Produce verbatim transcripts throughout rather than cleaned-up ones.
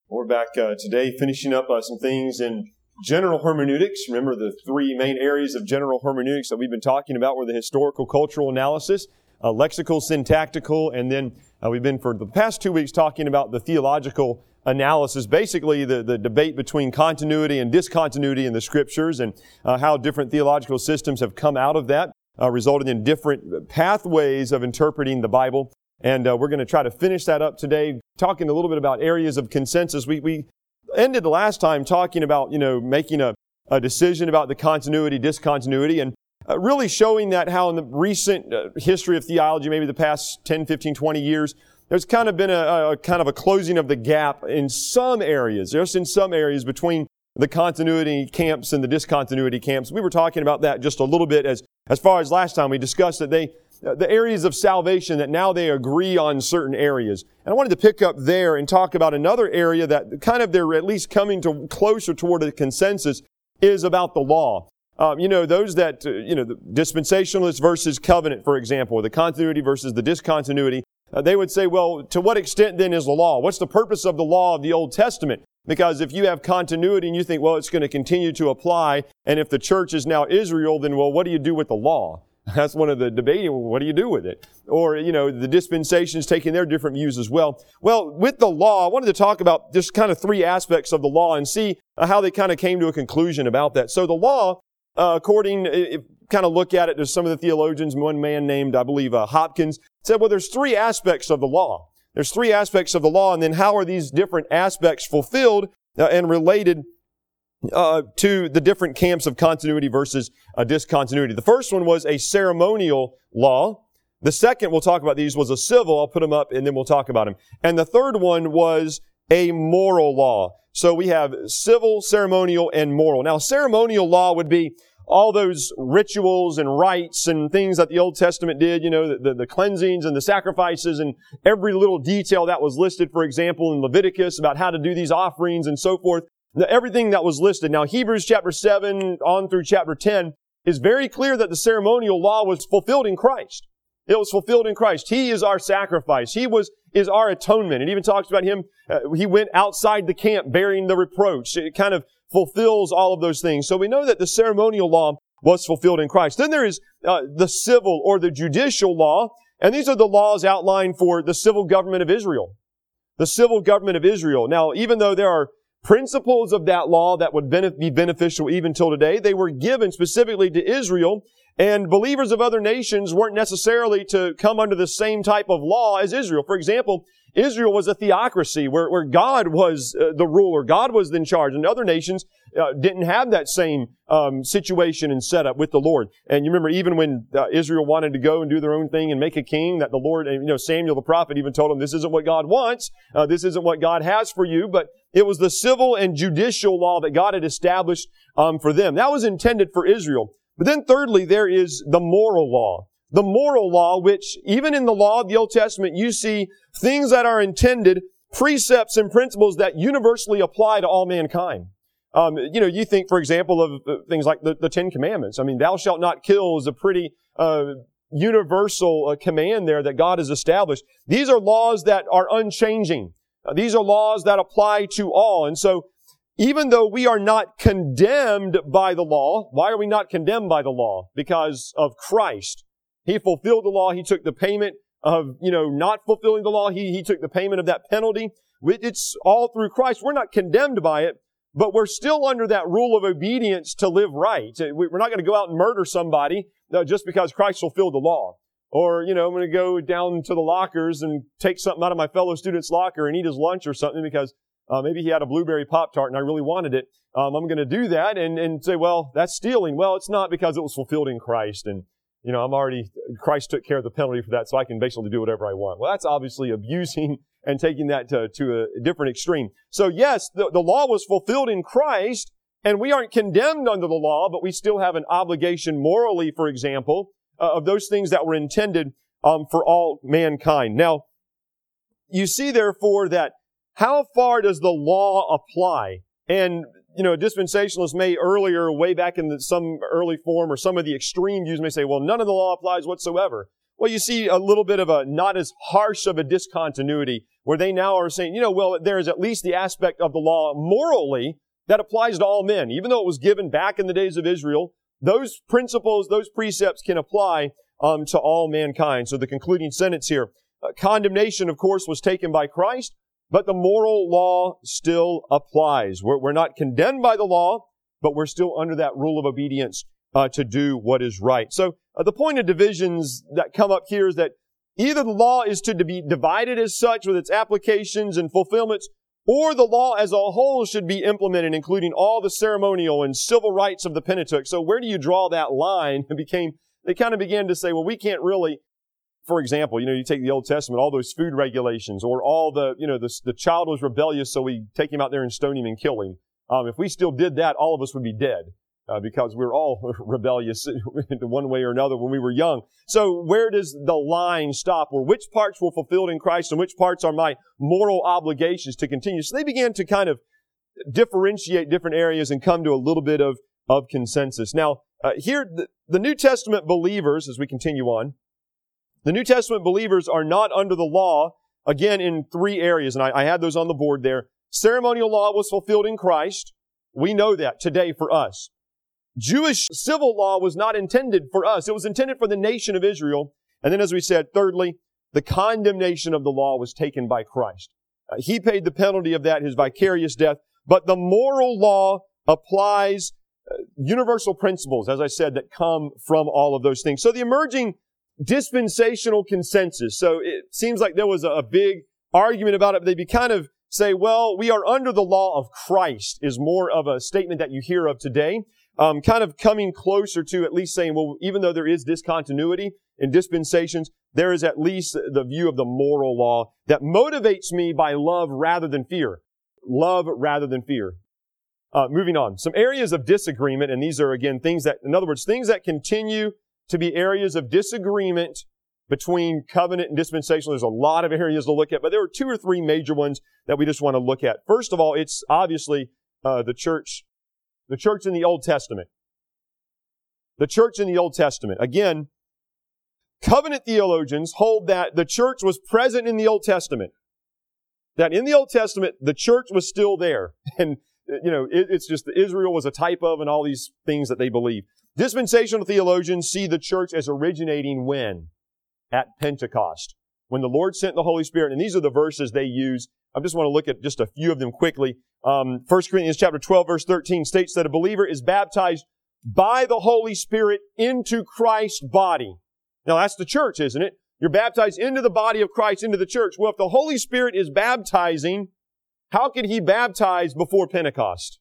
We're back uh, today finishing up uh, some things in general hermeneutics. Remember the three main areas of general hermeneutics that we've been talking about were the historical cultural analysis, uh, lexical syntactical, and then uh, we've been for the past two weeks talking about the theological analysis, basically the, the debate between continuity and discontinuity in the Scriptures and uh, how different theological systems have come out of that, uh, resulting in different pathways of interpreting the Bible. And uh, we're going to try to finish that up today, talking a little bit about areas of consensus. We we ended the last time talking about, you know, making a, a decision about the continuity, discontinuity, and uh, really showing that how in the recent uh, history of theology, maybe the past ten, fifteen, twenty years, there's kind of been a, a kind of a closing of the gap in some areas, just in some areas between the continuity camps and the discontinuity camps. We were talking about that just a little bit as, as far as last time we discussed that they the areas of salvation, that now they agree on certain areas. And I wanted to pick up there and talk about another area that kind of they're at least coming to closer toward a consensus is about the law. Um, you know, those that, uh, you know, the dispensationalist versus covenant, for example, or the continuity versus the discontinuity, uh, they would say, well, to what extent then is the law? What's the purpose of the law of the Old Testament? Because if you have continuity and you think, well, it's going to continue to apply, and if the church is now Israel, then, well, what do you do with the law? That's one of the debating, what do you do with it? Or, you know, the dispensations taking their different views as well. Well, with the law, I wanted to talk about just kind of three aspects of the law and see how they kind of came to a conclusion about that. So the law, uh, according, if kind of look at it, there's some of the theologians, one man named, I believe, uh, Hopkins, said, well, there's three aspects of the law. There's three aspects of the law, and then how are these different aspects fulfilled uh, and related Uh, to the different camps of continuity versus uh, discontinuity. The first one was a ceremonial law. The second, we'll talk about these, was a civil. I'll put them up and then we'll talk about them. And the third one was a moral law. So we have civil, ceremonial, and moral. Now, ceremonial law would be all those rituals and rites and things that the Old Testament did, you know, the, the, the cleansings and the sacrifices and every little detail that was listed, for example, in Leviticus about how to do these offerings and so forth. Everything that was listed. Now, Hebrews chapter seven on through chapter ten is very clear that the ceremonial law was fulfilled in Christ. It was fulfilled in Christ. He is our sacrifice. He was, is our atonement. It even talks about Him. Uh, he went outside the camp bearing the reproach. It kind of fulfills all of those things. So we know that the ceremonial law was fulfilled in Christ. Then there is uh, the civil or the judicial law. And these are the laws outlined for the civil government of Israel. The civil government of Israel. Now, even though there are principles of that law that would be beneficial even till today, they were given specifically to Israel, and believers of other nations weren't necessarily to come under the same type of law as Israel. For example, Israel was a theocracy where, where God was uh, the ruler, God was in charge, and other nations uh, didn't have that same um, situation and setup with the Lord. And you remember even when uh, Israel wanted to go and do their own thing and make a king, that the Lord, and you know, Samuel the prophet even told them, this isn't what God wants, uh, this isn't what God has for you, but it was the civil and judicial law that God had established um, for them. That was intended for Israel. But then thirdly, there is the moral law. The moral law, which even in the law of the Old Testament, you see things that are intended, precepts and principles that universally apply to all mankind. Um, you know, you think, for example, of uh, things like the, the Ten Commandments. I mean, thou shalt not kill is a pretty uh, universal uh, command there that God has established. These are laws that are unchanging. Uh, these are laws that apply to all. And so, even though we are not condemned by the law, why are we not condemned by the law? Because of Christ. He fulfilled the law. He took the payment of, you know, not fulfilling the law. He, he took the payment of that penalty. It's all through Christ. We're not condemned by it, but we're still under that rule of obedience to live right. We're not going to go out and murder somebody just because Christ fulfilled the law. Or, you know, I'm going to go down to the lockers and take something out of my fellow student's locker and eat his lunch or something because uh, maybe he had a blueberry Pop-Tart and I really wanted it. Um, I'm going to do that and, and say, well, that's stealing. Well, it's not, because it was fulfilled in Christ. And, you know, I'm already, Christ took care of the penalty for that, so I can basically do whatever I want. Well, that's obviously abusing and taking that to, to a different extreme. So yes, the, the law was fulfilled in Christ, and we aren't condemned under the law, but we still have an obligation morally, for example, uh, of those things that were intended um, for all mankind. Now, you see, therefore, that how far does the law apply? And, you know, dispensationalists may earlier, way back in the, some early form, or some of the extreme views may say, well, none of the law applies whatsoever. Well, you see a little bit of a not as harsh of a discontinuity where they now are saying, you know, well, there is at least the aspect of the law morally that applies to all men. Even though it was given back in the days of Israel, those principles, those precepts can apply um, to all mankind. So the concluding sentence here, uh, condemnation, of course, was taken by Christ, but the moral law still applies. We're, we're not condemned by the law, but we're still under that rule of obedience uh, to do what is right. So uh, the point of divisions that come up here is that either the law is to be divided as such with its applications and fulfillments, or the law as a whole should be implemented, including all the ceremonial and civil rights of the Pentateuch. So where do you draw that line? It became, they kind of began to say, well, we can't really, for example, you know, you take the Old Testament, all those food regulations, or all the, you know, the, the child was rebellious, so we take him out there and stone him and kill him. Um, if we still did that, all of us would be dead. Uh, because we're all rebellious in one way or another when we were young. So where does the line stop? Or which parts were fulfilled in Christ and which parts are my moral obligations to continue? So they began to kind of differentiate different areas and come to a little bit of, of consensus. Now, uh, here, the, the New Testament believers, as we continue on, the New Testament believers are not under the law, again, in three areas, and I, I had those on the board there. Ceremonial law was fulfilled in Christ. We know that today for us. Jewish civil law was not intended for us. It was intended for the nation of Israel. And then, as we said, thirdly, the condemnation of the law was taken by Christ. Uh, he paid the penalty of that, his vicarious death. But the moral law applies uh, universal principles, as I said, that come from all of those things. So the emerging dispensational consensus. So it seems like there was a, a big argument about it. But they'd be kind of say, well, we are under the law of Christ is more of a statement that you hear of today. Um, kind of coming closer to at least saying, well, even though there is discontinuity in dispensations, there is at least the view of the moral law that motivates me by love rather than fear. Love rather than fear. Uh, moving on. Some areas of disagreement, and these are, again, things that, in other words, things that continue to be areas of disagreement between covenant and dispensational. There's a lot of areas to look at, but there are two or three major ones that we just want to look at. First of all, it's obviously uh, the church The church in the Old Testament. The church in the Old Testament. Again, covenant theologians hold that the church was present in the Old Testament. That in the Old Testament, the church was still there. And, you know, it, it's just that Israel was a type of and all these things that they believe. Dispensational theologians see the church as originating when? At Pentecost. When the Lord sent the Holy Spirit. And these are the verses they use. I just want to look at just a few of them quickly. Um, First Corinthians chapter twelve, verse thirteen states that a believer is baptized by the Holy Spirit into Christ's body. Now that's the church, isn't it? You're baptized into the body of Christ, into the church. Well, if the Holy Spirit is baptizing, how could He baptize before Pentecost?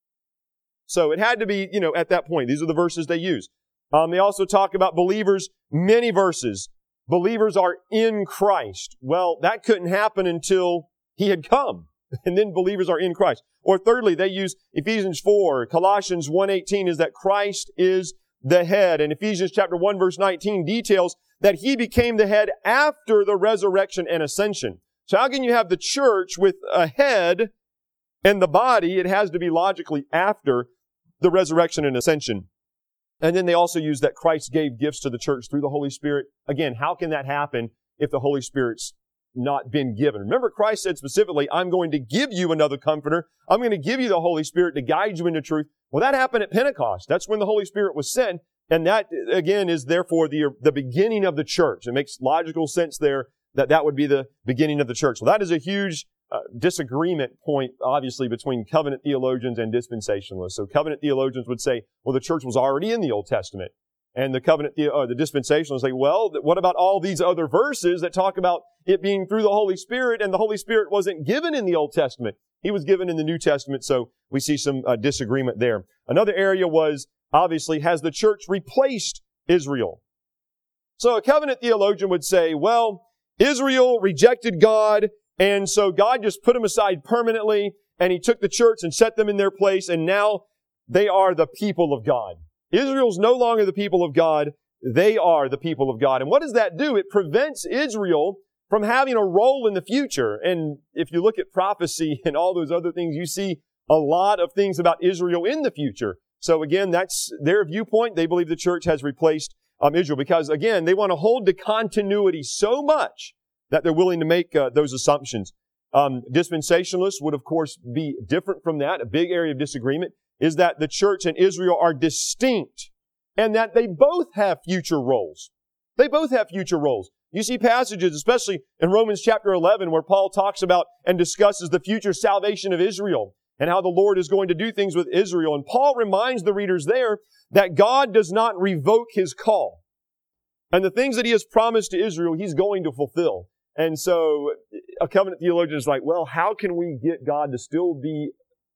So it had to be, you know, at that point. These are the verses they use. Um, they also talk about believers, many verses. Believers are in Christ. Well, that couldn't happen until He had come. And then believers are in Christ. Or thirdly, they use Ephesians four. Colossians one eighteen is that Christ is the head. And Ephesians chapter one verse nineteen details that He became the head after the resurrection and ascension. So how can you have the church with a head and the body? It has to be logically after the resurrection and ascension. And then they also use that Christ gave gifts to the church through the Holy Spirit. Again, how can that happen if the Holy Spirit's not been given? Remember, Christ said specifically, I'm going to give you another comforter. I'm going to give you the Holy Spirit to guide you into truth. Well, that happened at Pentecost. That's when the Holy Spirit was sent. And that, again, is therefore the, the beginning of the church. It makes logical sense there that that would be the beginning of the church. Well, that is a huge uh, disagreement point, obviously, between covenant theologians and dispensationalists. So covenant theologians would say, well, the church was already in the Old Testament. And the covenant, the, uh, the dispensationalists say, well, what about all these other verses that talk about it being through the Holy Spirit, and the Holy Spirit wasn't given in the Old Testament. He was given in the New Testament, so we see some uh, disagreement there. Another area was, obviously, has the church replaced Israel? So a covenant theologian would say, well, Israel rejected God, and so God just put them aside permanently, and He took the church and set them in their place, and now they are the people of God. Israel's no longer the people of God. They are the people of God. And what does that do? It prevents Israel from having a role in the future. And if you look at prophecy and all those other things, you see a lot of things about Israel in the future. So again, that's their viewpoint. They believe the church has replaced um, Israel because, again, they want to hold to continuity so much that they're willing to make uh, those assumptions. Um, dispensationalists would, of course, be different from that. A big area of disagreement is that the church and Israel are distinct and that they both have future roles. They both have future roles. You see passages, especially in Romans chapter eleven, where Paul talks about and discusses the future salvation of Israel and how the Lord is going to do things with Israel. And Paul reminds the readers there that God does not revoke His call. And the things that He has promised to Israel, He's going to fulfill. And so a covenant theologian is like, well, how can we get God to still be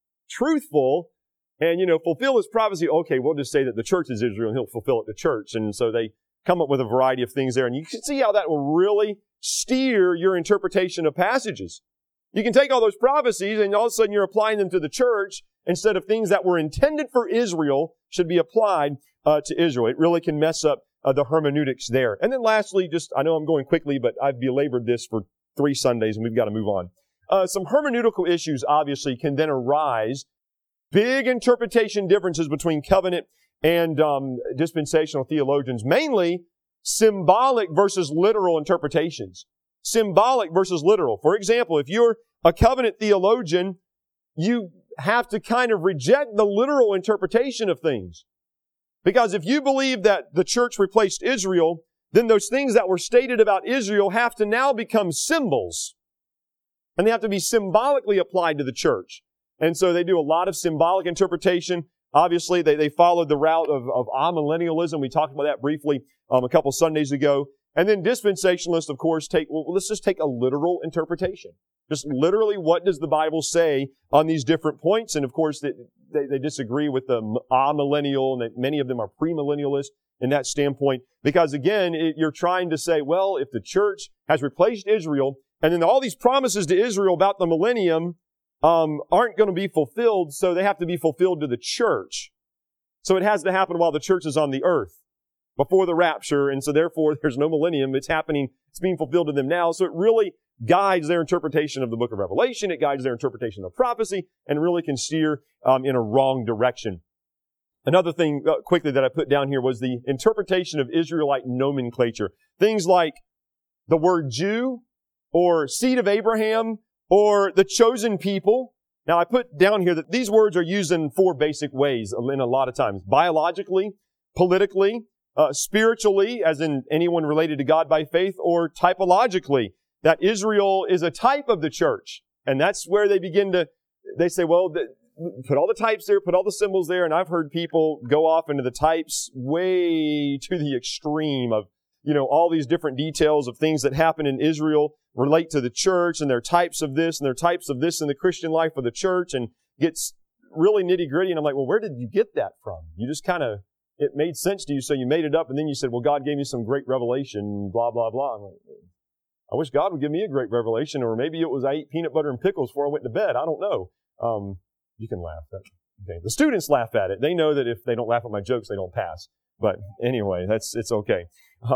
truthful and, you know, fulfill His prophecy? Okay, we'll just say that the church is Israel and He'll fulfill it to church. And so they come up with a variety of things there. And you can see how that will really steer your interpretation of passages. You can take all those prophecies and all of a sudden you're applying them to the church instead of things that were intended for Israel should be applied uh, to Israel. It really can mess up uh, the hermeneutics there. And then lastly, just, I know I'm going quickly, but I've belabored this for three Sundays and we've got to move on. Uh, some hermeneutical issues obviously can then arise. Big interpretation differences between covenant and um, dispensational theologians, mainly symbolic versus literal interpretations. Symbolic versus literal. For example, if you're a covenant theologian, you have to kind of reject the literal interpretation of things. Because if you believe that the church replaced Israel, then those things that were stated about Israel have to now become symbols. And they have to be symbolically applied to the church. And so they do a lot of symbolic interpretation. Obviously, they, they followed the route of, of amillennialism. We talked about that briefly um, a couple Sundays ago. And then dispensationalists, of course, take, well, let's just take a literal interpretation. Just literally, what does the Bible say on these different points? And of course, they, they, they disagree with the amillennial, and that many of them are premillennialists in that standpoint. Because again, it, you're trying to say, well, if the church has replaced Israel, and then all these promises to Israel about the millennium um, aren't going to be fulfilled, so they have to be fulfilled to the church. So it has to happen while the church is on the earth, before the rapture, and so therefore there's no millennium. It's happening, it's being fulfilled to them now. So it really guides their interpretation of the book of Revelation. It guides their interpretation of prophecy and really can steer um, in a wrong direction. Another thing uh, quickly that I put down here was the interpretation of Israelite nomenclature. Things like the word Jew or seed of Abraham or the chosen people. Now I put down here that these words are used in four basic ways in a lot of times. Biologically, politically, Uh, spiritually, as in anyone related to God by faith, or typologically, that Israel is a type of the church. And that's where they begin to, they say, well, the, put all the types there, put all the symbols there. And I've heard people go off into the types way to the extreme of, you know, all these different details of things that happen in Israel relate to the church, and they're types of this, and they're types of this in the Christian life of the church, and gets really nitty gritty. And I'm like, well, where did you get that from? You just kind of, it made sense to you, so you made it up, and then you said, well, God gave me some great revelation, blah, blah, blah. I'm like, I wish God would give me a great revelation, or maybe it was I ate peanut butter and pickles before I went to bed. I don't know. Um, you can laugh. At okay. The students laugh at it. They know that if they don't laugh at my jokes, they don't pass. But anyway, that's it's okay. Uh,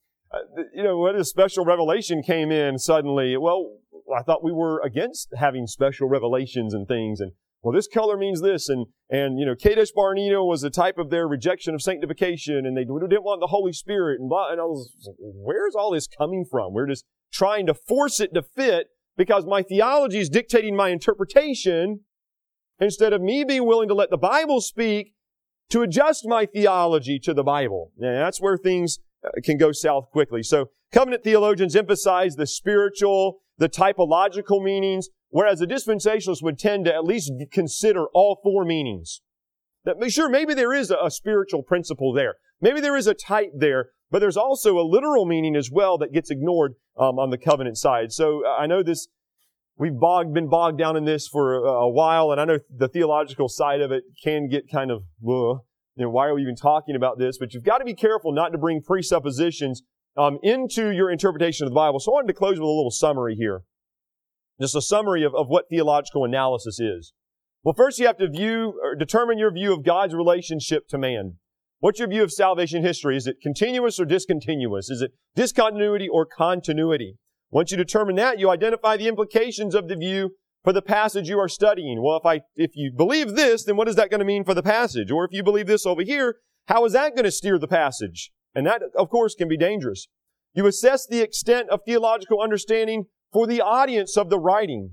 you know, when a special revelation came in suddenly, well, I thought we were against having special revelations and things, and well, this color means this, and, and, you know, Kadesh Barnea was a type of their rejection of sanctification, and they didn't want the Holy Spirit, and blah, and I was like, where's all this coming from? We're just trying to force it to fit because my theology is dictating my interpretation instead of me being willing to let the Bible speak to adjust my theology to the Bible. And that's where things can go south quickly. So covenant theologians emphasize the spiritual, the typological meanings, whereas the dispensationalists would tend to at least consider all four meanings. That, sure, maybe there is a, a spiritual principle there. Maybe there is a type there, but there's also a literal meaning as well that gets ignored um, on the covenant side. So uh, I know this, we've bogged, been bogged down in this for a, a while, and I know the theological side of it can get kind of, uh, you know, why are we even talking about this? But you've got to be careful not to bring presuppositions um, into your interpretation of the Bible. So I wanted to close with a little summary here. Just a summary of, of what theological analysis is. Well, first you have to view or determine your view of God's relationship to man. What's your view of salvation history? Is it continuous or discontinuous? Is it discontinuity or continuity? Once you determine that, you identify the implications of the view for the passage you are studying. Well, if I, if you believe this, then what is that going to mean for the passage? Or if you believe this over here, how is that going to steer the passage? And that, of course, can be dangerous. You assess the extent of theological understanding for the audience of the writing.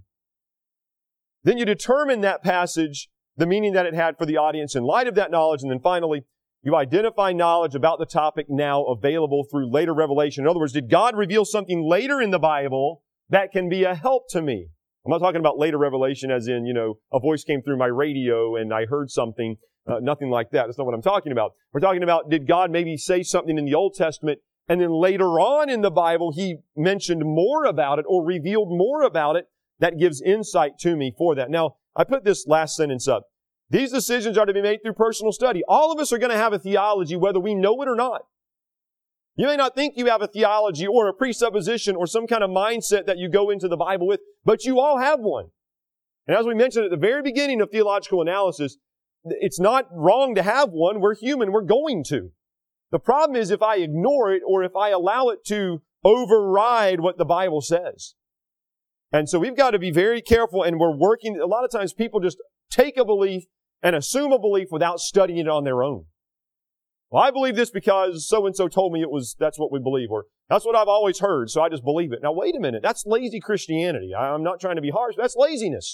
Then you determine that passage, the meaning that it had for the audience in light of that knowledge. And then finally, you identify knowledge about the topic now available through later revelation. In other words, did God reveal something later in the Bible that can be a help to me? I'm not talking about later revelation as in, you know, a voice came through my radio and I heard something. Uh, nothing like that. That's not what I'm talking about. We're talking about, did God maybe say something in the Old Testament and then later on in the Bible He mentioned more about it or revealed more about it that gives insight to me for that. Now, I put this last sentence up. These decisions are to be made through personal study. All of us are going to have a theology whether we know it or not. You may not think you have a theology or a presupposition or some kind of mindset that you go into the Bible with, but you all have one. And as we mentioned at the very beginning of theological analysis, it's not wrong to have one. We're human. We're going to. The problem is if I ignore it or if I allow it to override what the Bible says. And so we've got to be very careful, and we're working. A lot of times people just take a belief and assume a belief without studying it on their own. Well, I believe this because so-and-so told me it was, that's what we believe, or that's what I've always heard, so I just believe it. Now, wait a minute. That's lazy Christianity. I'm not trying to be harsh. That's laziness.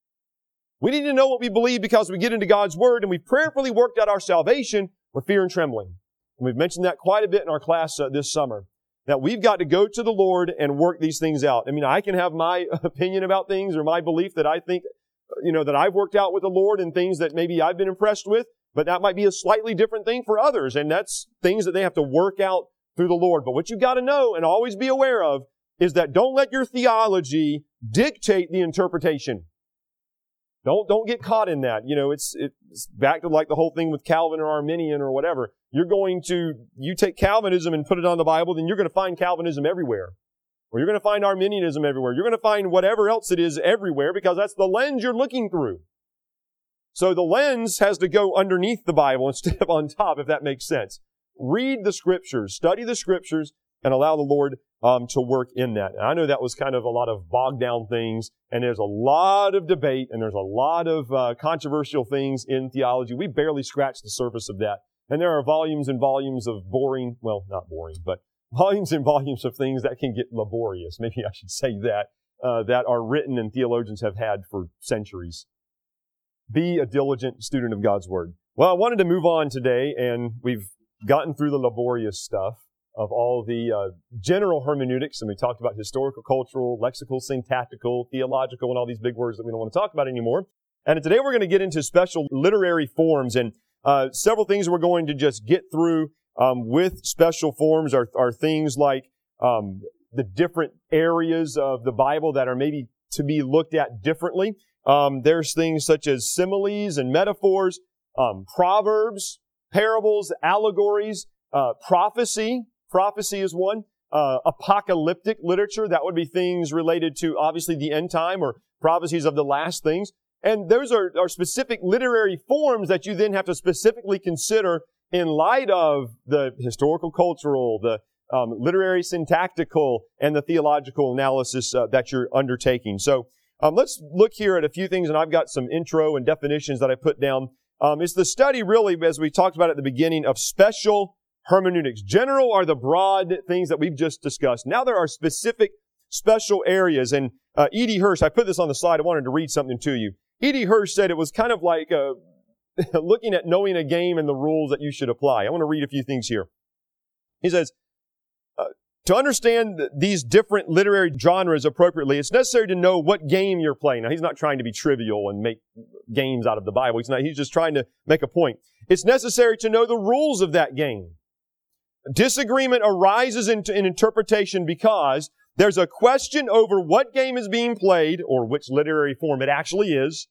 We need to know what we believe because we get into God's Word and we've prayerfully worked out our salvation with fear and trembling. And we've mentioned that quite a bit in our class uh, this summer, that we've got to go to the Lord and work these things out. I mean, I can have my opinion about things or my belief that I think, you know, that I've worked out with the Lord and things that maybe I've been impressed with, but that might be a slightly different thing for others. And that's things that they have to work out through the Lord. But what you've got to know and always be aware of is that don't let your theology dictate the interpretation. Don't, don't get caught in that. You know, it's, it's back to like the whole thing with Calvin or Arminian or whatever. You're going to, you take Calvinism and put it on the Bible, then you're going to find Calvinism everywhere. Or you're going to find Arminianism everywhere. You're going to find whatever else it is everywhere because that's the lens you're looking through. So the lens has to go underneath the Bible instead of on top, if that makes sense. Read the Scriptures, study the Scriptures, and allow the Lord um, to work in that. And I know that was kind of a lot of bogged down things, and there's a lot of debate, and there's a lot of uh, controversial things in theology. We barely scratched the surface of that. And there are volumes and volumes of boring, well, not boring, but volumes and volumes of things that can get laborious, maybe I should say that, uh, that are written and theologians have had for centuries. Be a diligent student of God's Word. Well, I wanted to move on today, and we've gotten through the laborious stuff of all the uh, general hermeneutics, and we talked about historical, cultural, lexical, syntactical, theological, and all these big words that we don't want to talk about anymore. And today we're going to get into special literary forms, and uh, several things we're going to just get through um, with special forms are, are things like um, the different areas of the Bible that are maybe to be looked at differently. Um, there's things such as similes and metaphors, um, proverbs, parables, allegories, uh, prophecy. Prophecy is one. Uh, apocalyptic literature, that would be things related to obviously the end time or prophecies of the last things. And those are, are specific literary forms that you then have to specifically consider in light of the historical, cultural, the um, literary, syntactical, and the theological analysis uh, that you're undertaking. So um, let's look here at a few things, and I've got some intro and definitions that I put down. Um, it's the study, really, as we talked about at the beginning, of special hermeneutics. General are the broad things that we've just discussed. Now there are specific special areas. And uh, E D Hirsch, I put this on the slide. I wanted to read something to you. E D Hirsch said it was kind of like uh, looking at knowing a game and the rules that you should apply. I want to read a few things here. He says, uh, to understand th- these different literary genres appropriately, it's necessary to know what game you're playing. Now, he's not trying to be trivial and make games out of the Bible. He's not. He's just trying to make a point. It's necessary to know the rules of that game. Disagreement arises in, in interpretation because there's a question over what game is being played or which literary form it actually is,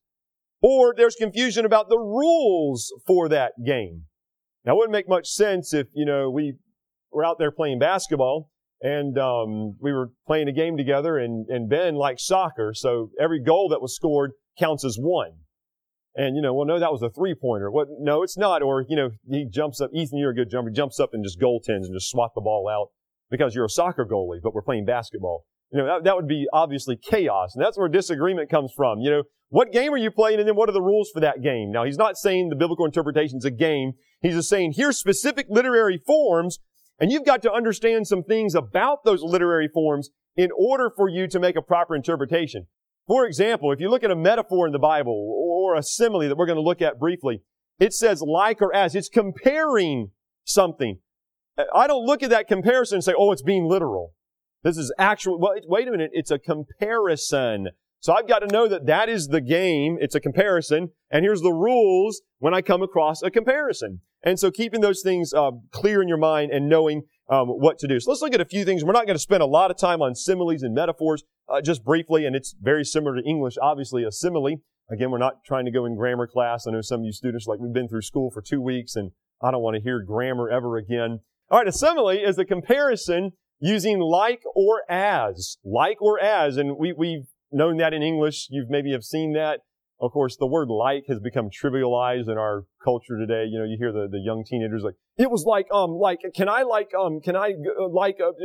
or there's confusion about the rules for that game. Now, it wouldn't make much sense if, you know, we were out there playing basketball and um, we were playing a game together and, and Ben likes soccer, so every goal that was scored counts as one. And, you know, well, no, that was a three-pointer. What? No, it's not. Or, you know, he jumps up. Ethan, you're a good jumper. He jumps up and just goaltends and just swat the ball out because you're a soccer goalie, but we're playing basketball. You know, that, that would be obviously chaos. And that's where disagreement comes from. You know, what game are you playing and then what are the rules for that game? Now, he's not saying the biblical interpretation is a game. He's just saying here's specific literary forms And you've got to understand some things about those literary forms in order for you to make a proper interpretation. For example, if you look at a metaphor in the Bible or a simile that we're going to look at briefly, it says like or as. It's comparing something. I don't look at that comparison and say, oh, it's being literal. This is actual. Well, wait a minute. It's a comparison. So I've got to know that that is the game. It's a comparison. And here's the rules when I come across a comparison. And so keeping those things uh, clear in your mind and knowing um, what to do. So let's look at a few things. We're not going to spend a lot of time on similes and metaphors, uh, just briefly. And it's very similar to English, obviously, a simile. Again, we're not trying to go in grammar class. I know some of you students, like, we've been through school for two weeks and I don't want to hear grammar ever again. All right, a simile is a comparison using like or as. Like or as. And we, we've known that in English. You've maybe have seen that. Of course, the word like has become trivialized in our culture today. You know, you hear the, the young teenagers like, it was like, um, like, can I like, um, can I, uh, like, uh,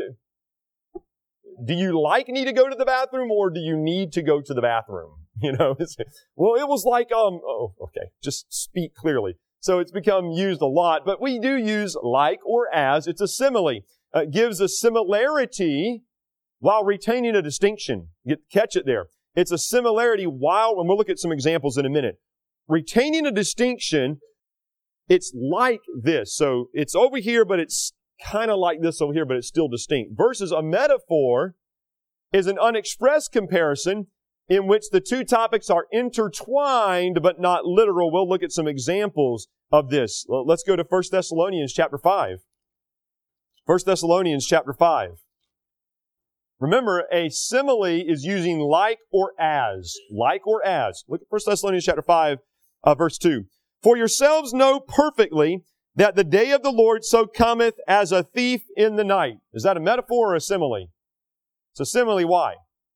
do you like need to go to the bathroom or do you need to go to the bathroom? You know, it's, well, it was like, um, oh, okay, just speak clearly. So it's become used a lot, but we do use like or as. It's a simile. Uh, it gives a similarity while retaining a distinction. Get, catch it there. It's a similarity while, and we'll look at some examples in a minute. Retaining a distinction, it's like this. So it's over here, but it's kind of like this over here, but it's still distinct. Versus a metaphor is an unexpressed comparison in which the two topics are intertwined but not literal. We'll look at some examples of this. Well, let's go to First Thessalonians chapter five. First Thessalonians chapter five. Remember, a simile is using like or as. Like or as. Look at First Thessalonians chapter five, uh, verse two. For yourselves know perfectly that the day of the Lord so cometh as a thief in the night. Is that a metaphor or a simile? It's a simile. Why?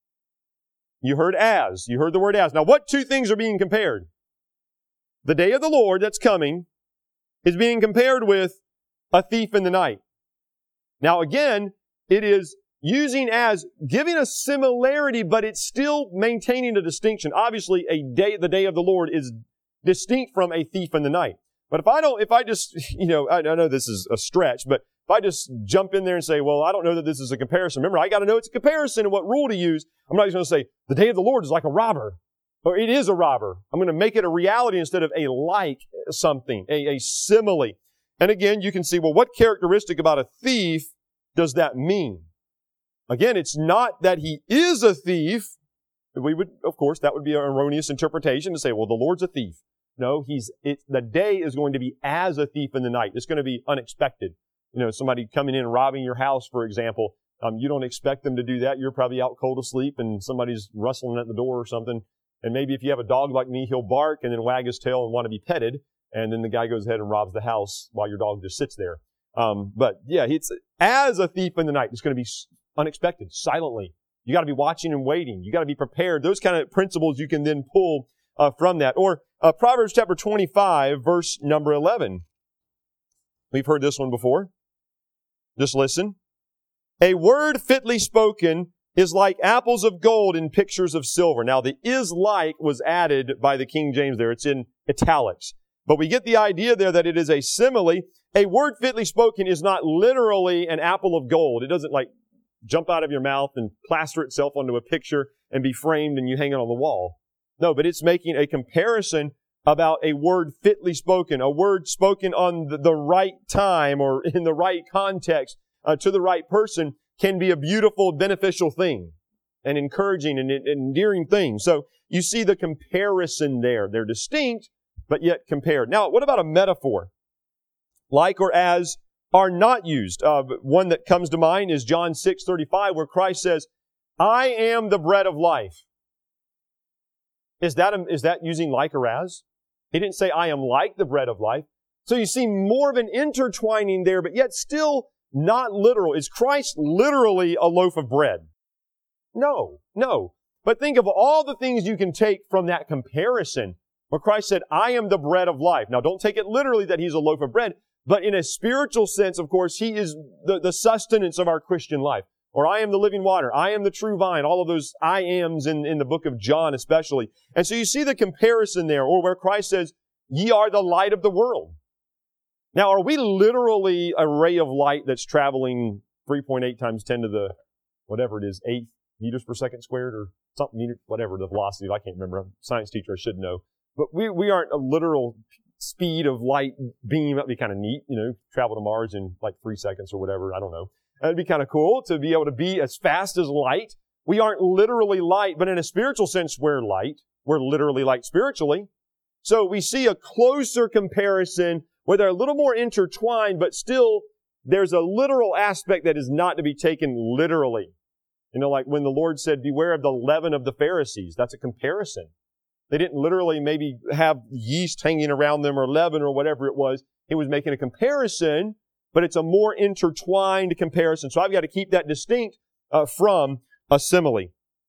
You heard as. You heard the word as. Now, what two things are being compared? The day of the Lord that's coming is being compared with a thief in the night. Now, again, it is using as, giving a similarity, but it's still maintaining a distinction. Obviously, a day, the day of the Lord is distinct from a thief in the night. But if I don't, if I just, you know, I, I know this is a stretch, but if I just jump in there and say, well, I don't know that this is a comparison. Remember, I got to know it's a comparison and what rule to use. I'm not just going to say, the day of the Lord is like a robber. Or it is a robber. I'm going to make it a reality instead of a like something, a, a simile. And again, you can see, well, what characteristic about a thief does that mean? Again, it's not that he is a thief. We would, of course, that would be an erroneous interpretation to say, well, the Lord's a thief. No, he's, it's, the day is going to be as a thief in the night. It's going to be unexpected. You know, somebody coming in and robbing your house, for example, um, you don't expect them to do that. You're probably out cold asleep and somebody's rustling at the door or something. And maybe if you have a dog like me, he'll bark and then wag his tail and want to be petted. And then the guy goes ahead and robs the house while your dog just sits there. Um, but yeah, it's as a thief in the night. It's going to be unexpected, silently. You got to be watching and waiting. You got to be prepared. Those kind of principles you can then pull uh, from that. Or uh, Proverbs chapter twenty-five, verse number eleven. We've heard this one before. Just listen. A word fitly spoken is like apples of gold in pictures of silver. Now, the is like was added by the King James there. It's in italics. But we get the idea there that it is a simile. A word fitly spoken is not literally an apple of gold. It doesn't like jump out of your mouth and plaster itself onto a picture and be framed and you hang it on the wall. No, but it's making a comparison about a word fitly spoken, a word spoken on the, the right time or in the right context uh, to the right person can be a beautiful, beneficial thing, an encouraging and endearing thing. So you see the comparison there. They're distinct, but yet compared. Now, what about a metaphor? Like or as are not used. Uh, one that comes to mind is John six thirty-five, where Christ says, I am the bread of life. Is that, a, is that using like or as? He didn't say, I am like the bread of life. So you see more of an intertwining there, but yet still not literal. Is Christ literally a loaf of bread? No, no. But think of all the things you can take from that comparison where Christ said, I am the bread of life. Now, don't take it literally that He's a loaf of bread, but in a spiritual sense, of course, He is the, the sustenance of our Christian life. Or I am the living water. I am the true vine. All of those I ams in, in the book of John especially. And so you see the comparison there, or where Christ says, ye are the light of the world. Now, are we literally a ray of light that's traveling three point eight times ten to the, whatever it is, eight meters per second squared or something, meter, whatever the velocity, I can't remember. I'm a science teacher, I should know. But we, we aren't a literal speed of light beam. That'd be kind of neat, you know, travel to Mars in like three seconds or whatever. I don't know. That'd be kind of cool to be able to be as fast as light. We aren't literally light, but in a spiritual sense, we're light. We're literally light spiritually. So we see a closer comparison where they're a little more intertwined, but still there's a literal aspect that is not to be taken literally. You know, like when the Lord said, beware of the leaven of the Pharisees. That's a comparison. They didn't literally maybe have yeast hanging around them or leaven or whatever it was. He was making a comparison, but it's a more intertwined comparison. So I've got to keep that distinct uh, from a simile.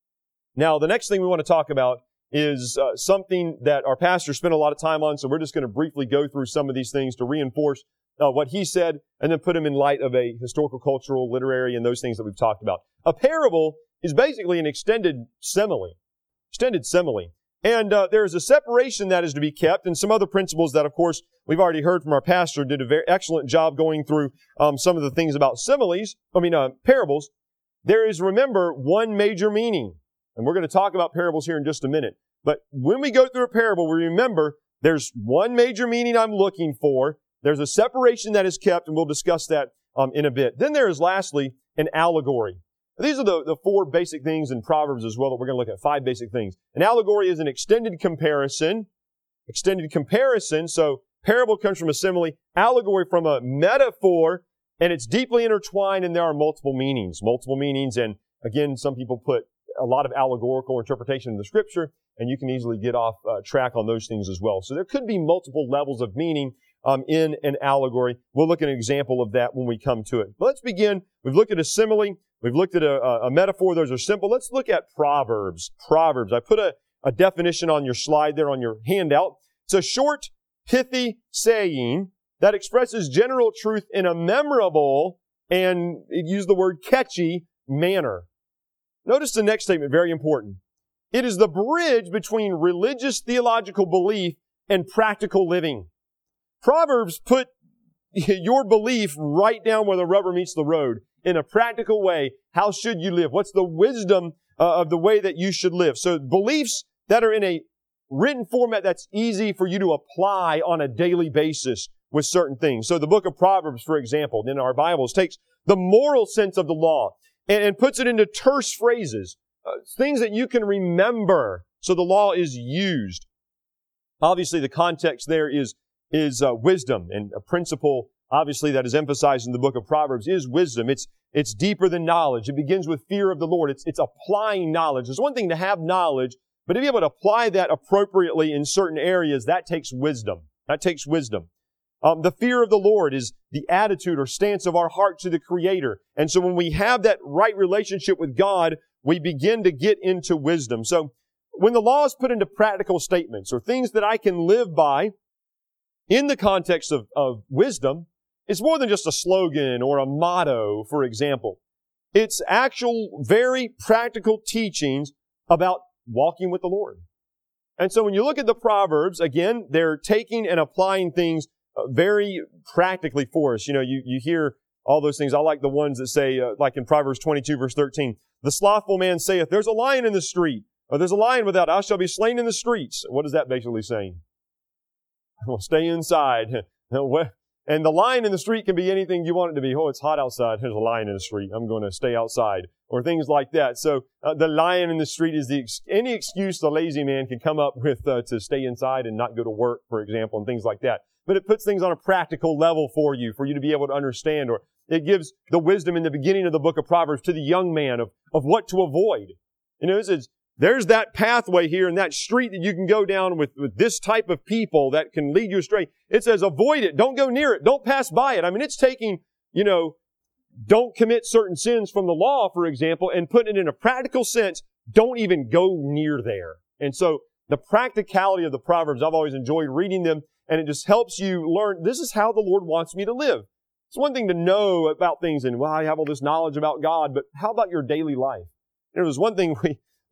Now, the next thing we want to talk about is uh, something that our pastor spent a lot of time on, so we're just going to briefly go through some of these things to reinforce uh, what he said and then put them in light of a historical, cultural, literary, and those things that we've talked about. A parable is basically an extended simile. Extended simile. And uh, there is a separation that is to be kept and some other principles that, of course, we've already heard from our pastor, did a very excellent job going through um, some of the things about similes, I mean, uh, parables. There is, remember, one major meaning. And we're going to talk about parables here in just a minute. But when we go through a parable, we remember there's one major meaning I'm looking for. There's a separation that is kept, and we'll discuss that um, in a bit. Then there is, lastly, an allegory. These are the, the four basic things in Proverbs as well that we're going to look at. Five basic things. An allegory is an extended comparison. Extended comparison. So parable comes from a simile. Allegory from a metaphor. And it's deeply intertwined, and there are multiple meanings. Multiple meanings. And again, some people put a lot of allegorical interpretation in the Scripture, and you can easily get off uh, track on those things as well. So there could be multiple levels of meaning um, in an allegory. We'll look at an example of that when we come to it. But let's begin. We've looked at a simile. We've looked at a, a metaphor. Those are simple. Let's look at Proverbs. Proverbs. I put a, a definition on your slide there on your handout. It's a short, pithy saying that expresses general truth in a memorable and, it used the word catchy, manner. Notice the next statement, very important. It is the bridge between religious theological belief and practical living. Proverbs put your belief right down where the rubber meets the road. In a practical way, how should you live? What's the wisdom uh, of the way that you should live? So beliefs that are in a written format that's easy for you to apply on a daily basis with certain things. So the book of Proverbs, for example, in our Bibles, takes the moral sense of the law and, and puts it into terse phrases, uh, things that you can remember. So the law is used. Obviously, the context there is, is uh, wisdom, and a principle obviously that is emphasized in the book of Proverbs is wisdom. It's, it's deeper than knowledge. It begins with fear of the Lord. It's, it's applying knowledge. It's one thing to have knowledge, but to be able to apply that appropriately in certain areas, that takes wisdom. That takes wisdom. Um, the fear of the Lord is the attitude or stance of our heart to the Creator. And so when we have that right relationship with God, we begin to get into wisdom. So when the law is put into practical statements or things that I can live by in the context of, of wisdom, it's more than just a slogan or a motto, for example. It's actual, very practical teachings about walking with the Lord. And so when you look at the Proverbs, again, they're taking and applying things uh, very practically for us. You know, you, you hear all those things. I like the ones that say, uh, like in Proverbs twenty-two, verse thirteen, the slothful man saith, there's a lion in the street, or there's a lion without, I shall be slain in the streets. What is that basically saying? Well, stay inside. And the lion in the street can be anything you want it to be. Oh, it's hot outside. There's a lion in the street. I'm going to stay outside. Or things like that. So uh, the lion in the street is the ex- any excuse the lazy man can come up with uh, to stay inside and not go to work, for example, and things like that. But it puts things on a practical level for you, for you to be able to understand. Or it gives the wisdom in the beginning of the book of Proverbs to the young man of, of what to avoid. You know, it says, there's that pathway here and that street that you can go down with, with this type of people that can lead you astray. It says avoid it. Don't go near it. Don't pass by it. I mean, it's taking, you know, don't commit certain sins from the law, for example, and putting it in a practical sense. Don't even go near there. And so the practicality of the Proverbs, I've always enjoyed reading them, and it just helps you learn, this is how the Lord wants me to live. It's one thing to know about things and, well, I have all this knowledge about God, but how about your daily life? There was one thing we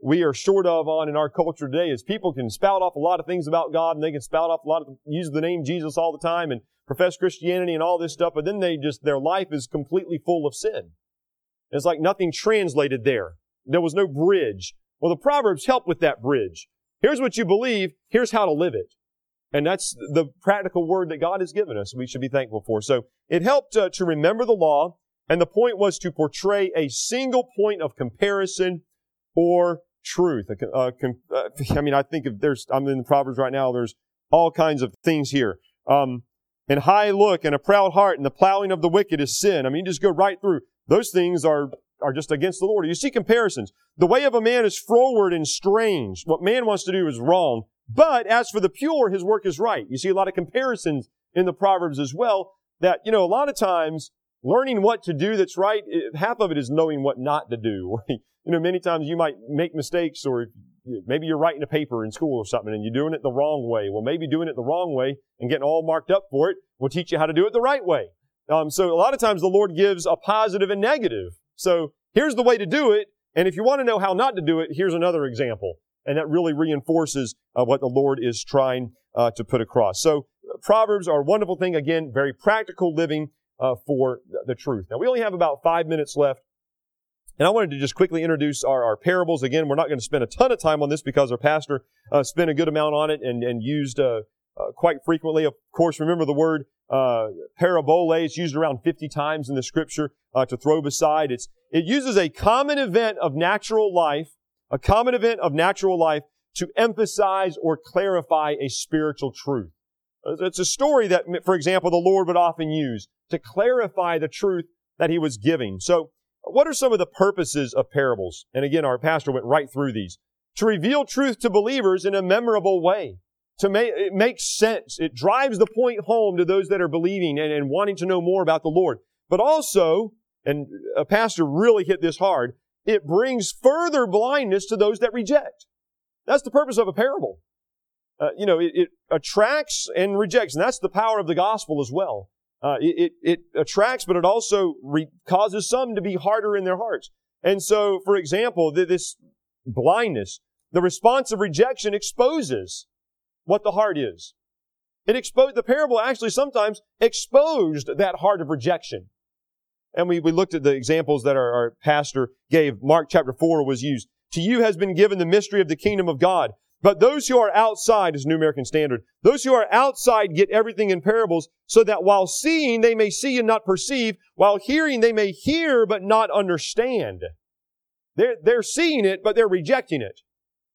we are short of on in our culture today is people can spout off a lot of things about God, and they can spout off a lot of, use the name Jesus all the time and profess Christianity and all this stuff, but then they just, their life is completely full of sin. It's like nothing translated there. There was no bridge. Well, the Proverbs help with that bridge. Here's what you believe. Here's how to live it. And that's the practical word that God has given us we should be thankful for. So it helped uh, to remember the law, and the point was to portray a single point of comparison or truth. Uh, com- uh, I mean, I think if there's, I'm in the Proverbs right now, there's all kinds of things here. Um, and high look and a proud heart and the plowing of the wicked is sin. I mean, you just go right through. Those things are, are just against the Lord. You see comparisons. The way of a man is froward and strange. What man wants to do is wrong. But as for the pure, his work is right. You see a lot of comparisons in the Proverbs as well that, you know, a lot of times learning what to do that's right, it, half of it is knowing what not to do. You know, many times you might make mistakes, or maybe you're writing a paper in school or something and you're doing it the wrong way. Well, maybe doing it the wrong way and getting all marked up for it will teach you how to do it the right way. Um, so a lot of times the Lord gives a positive and negative. So here's the way to do it. And if you want to know how not to do it, here's another example. And that really reinforces uh, what the Lord is trying uh, to put across. So Proverbs are a wonderful thing. Again, very practical living uh, for the truth. Now, we only have about five minutes left. And I wanted to just quickly introduce our, our parables. Again, we're not going to spend a ton of time on this because our pastor uh, spent a good amount on it and, and used uh, uh, quite frequently. Of course, remember the word uh, parabole. It's used around fifty times in the Scripture uh, to throw beside. It's, it uses a common event of natural life, a common event of natural life to emphasize or clarify a spiritual truth. It's a story that, for example, the Lord would often use to clarify the truth that He was giving. So, what are some of the purposes of parables? And again, our pastor went right through these. To reveal truth to believers in a memorable way. To make, it makes sense. It drives the point home to those that are believing and, and wanting to know more about the Lord. But also, and a pastor really hit this hard, it brings further blindness to those that reject. That's the purpose of a parable. Uh, you know, it, it attracts and rejects, and that's the power of the gospel as well. Uh, it, it, it attracts, but it also re- causes some to be harder in their hearts. And so, for example, th- this blindness, the response of rejection exposes what the heart is. It exposed, the parable actually sometimes exposed that heart of rejection. And we, we looked at the examples that our, our pastor gave. Mark chapter four was used. To you has been given the mystery of the kingdom of God. But those who are outside, is New American Standard, those who are outside get everything in parables, so that while seeing they may see and not perceive, while hearing they may hear but not understand. They're, they're seeing it, but they're rejecting it.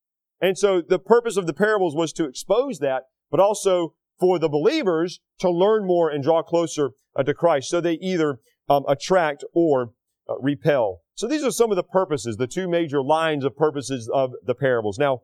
And so the purpose of the parables was to expose that, but also for the believers to learn more and draw closer uh, to Christ. So they either um, attract or uh, repel. So these are some of the purposes, the two major lines of purposes of the parables. Now,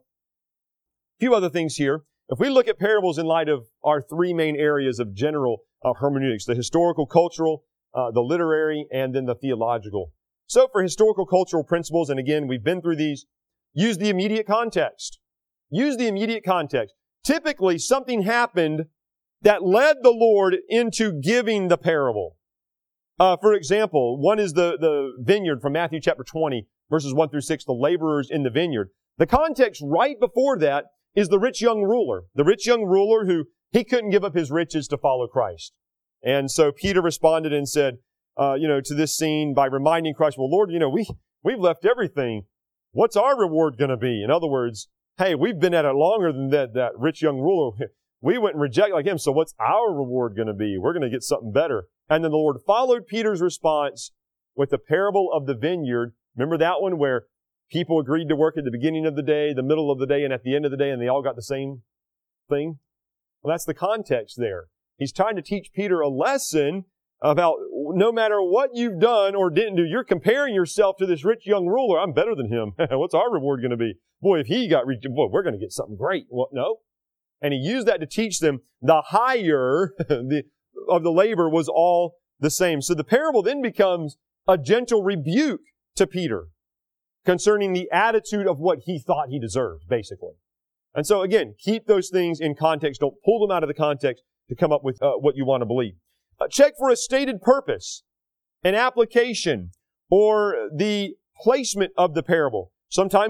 a few other things here. If we look at parables in light of our three main areas of general uh, hermeneutics, the historical, cultural, uh, the literary, and then the theological. So for historical, cultural principles, and again, we've been through these, use the immediate context. Use the immediate context. Typically, something happened that led the Lord into giving the parable. Uh, for example, one is the, the vineyard from Matthew chapter twenty, verses one through six, the laborers in the vineyard. The context right before that is the rich young ruler. The rich young ruler who, he couldn't give up his riches to follow Christ. And so Peter responded and said, uh, you know, to this scene by reminding Christ, well, Lord, you know, we, we've left everything. What's our reward going to be? In other words, hey, we've been at it longer than that, that rich young ruler. We went and rejected like him. So what's our reward going to be? We're going to get something better. And then the Lord followed Peter's response with the parable of the vineyard. Remember that one where people agreed to work at the beginning of the day, the middle of the day, and at the end of the day, and they all got the same thing? Well, that's the context there. He's trying to teach Peter a lesson about no matter what you've done or didn't do, you're comparing yourself to this rich young ruler. I'm better than him. What's our reward going to be? Boy, if he got rich, boy, we're going to get something great. Well, no. And he used that to teach them the higher the, of the labor was all the same. So the parable then becomes a gentle rebuke to Peter concerning the attitude of what he thought he deserved, basically. And so again, keep those things in context. Don't pull them out of the context to come up with uh, what you want to believe. Uh, check for a stated purpose, an application, or the placement of the parable. Sometimes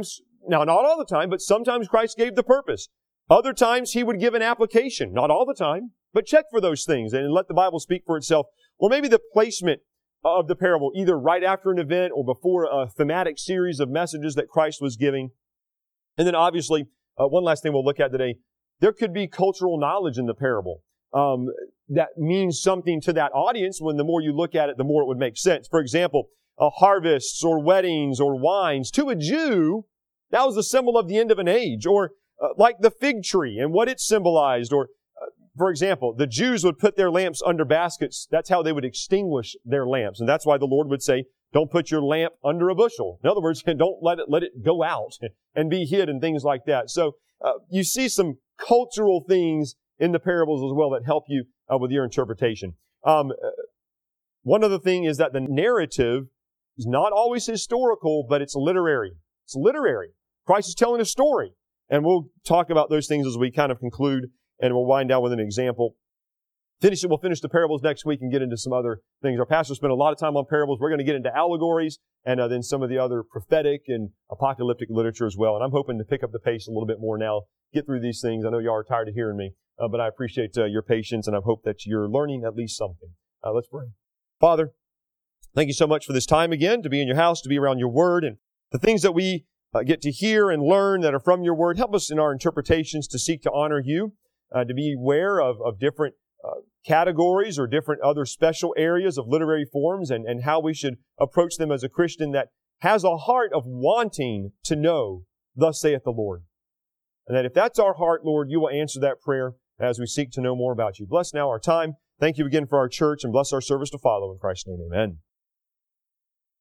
Now, not all the time, but sometimes Christ gave the purpose. Other times He would give an application. Not all the time, but check for those things and let the Bible speak for itself. Or maybe the placement of the parable, either right after an event or before a thematic series of messages that Christ was giving. And then obviously, uh, one last thing we'll look at today, there could be cultural knowledge in the parable. Um, that means something to that audience when the more you look at it, the more it would make sense. For example, uh, harvests or weddings or wines, to a Jew, that was a symbol of the end of an age. Or uh, like the fig tree and what it symbolized. Or, uh, for example, the Jews would put their lamps under baskets. That's how they would extinguish their lamps. And that's why the Lord would say, don't put your lamp under a bushel. In other words, don't let it, let it go out and be hid and things like that. So uh, you see some cultural things in the parables as well that help you uh, with your interpretation. Um, one other thing is that the narrative is not always historical, but it's literary. It's literary. Christ is telling a story. And we'll talk about those things as we kind of conclude, and we'll wind down with an example. Finish it. We'll finish the parables next week and get into some other things. Our pastor spent a lot of time on parables. We're going to get into allegories and uh, then some of the other prophetic and apocalyptic literature as well. And I'm hoping to pick up the pace a little bit more now, get through these things. I know y'all are tired of hearing me, uh, but I appreciate uh, your patience, and I hope that you're learning at least something. Uh, let's pray. Father, thank you so much for this time again, to be in your house, to be around your word, and the things that we uh, get to hear and learn that are from your word. Help us in our interpretations to seek to honor you, uh, to be aware of, of different Uh, categories or different other special areas of literary forms, and, and how we should approach them as a Christian that has a heart of wanting to know, thus saith the Lord. And that if that's our heart, Lord, you will answer that prayer as we seek to know more about you. Bless now our time. Thank you again for our church, and bless our service to follow. In Christ's name, amen.